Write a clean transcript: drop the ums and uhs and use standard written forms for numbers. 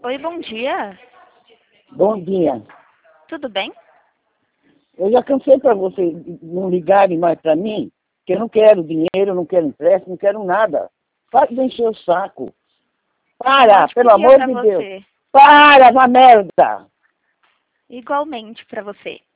Oi, bom dia. Bom dia. Tudo bem? Eu já cansei para vocês não ligarem mais para mim, que eu não quero dinheiro, não quero empréstimo, não quero nada. Para de encher o saco. Para, Ótimo pelo dia amor pra de Deus. você. Para, na merda. Igualmente pra você.